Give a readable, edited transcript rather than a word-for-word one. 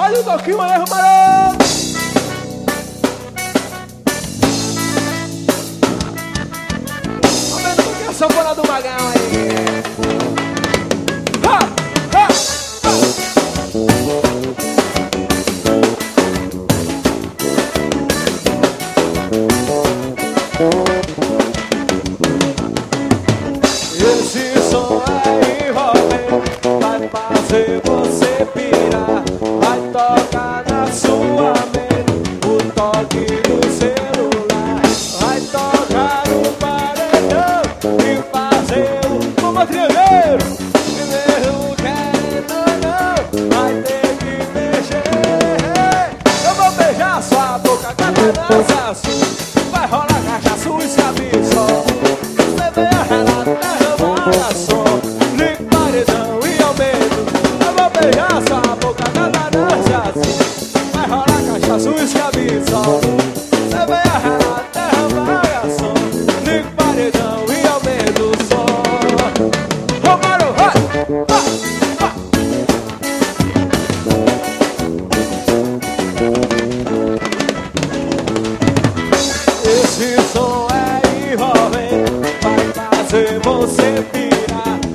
Dá-lhe um toquinho aí, maroto. Aumenta um pouquinho a sanfona do Magão aí. Ha, ha, ha. Esse som é envolvente, vai fazer você pirar. Vai tocar na sua mente o toque do celular. Vai tocar no paredão e fazer o Vamos, triangueiro. que mesmo querendo não. Vai ter que mexer. Eu vou beijar sua boca, catarasa azul. Vai rolar cachaça, uísque, sol. Você vem a relata, derramar som. Ligue paredão e aumento. Eu vou beijar sua boca, catarasa azul. Vai rolar cachaça, uísque, sol. Você vem a relata, derramar som. Ligue paredão e aumento o som. Romário, vai, vai. Esse som é envolvente, vai fazer você pirar.